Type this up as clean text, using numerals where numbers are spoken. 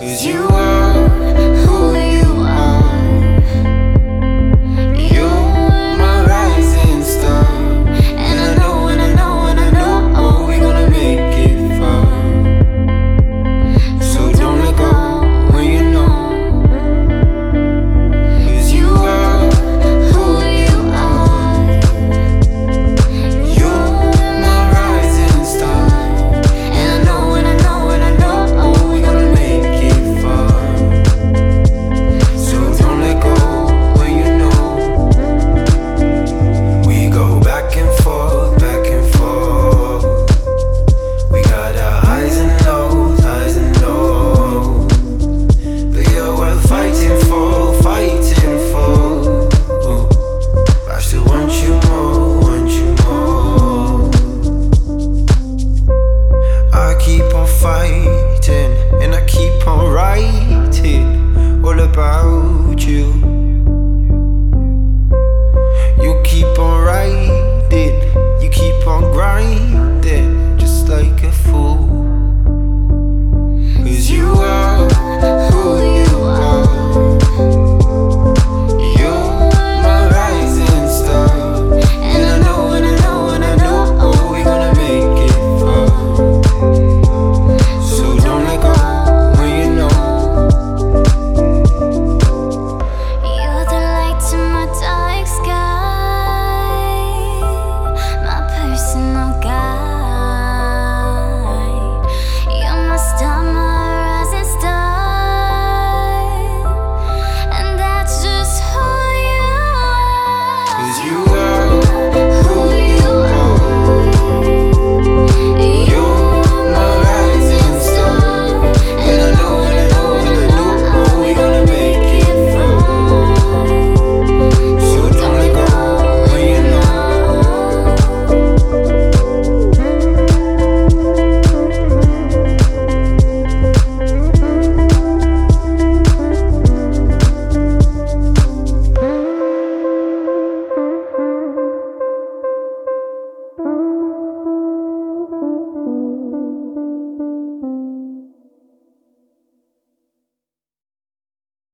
'Cause you are who you are. You're my rising star. And I know, and I know, and I know, oh, we're gonna make it far. So don't let go when you know. 'Cause you are who you are. You're my rising star. And I know, and I know, and I know, oh, we're gonna make it far. So don't let go when you know. We go back and forth, back and forth. We got our highs and lows, highs and lows. But you're worth fighting for, fighting for. Ooh. I still want you more, want you more. I keep on fighting and I keep on writing all about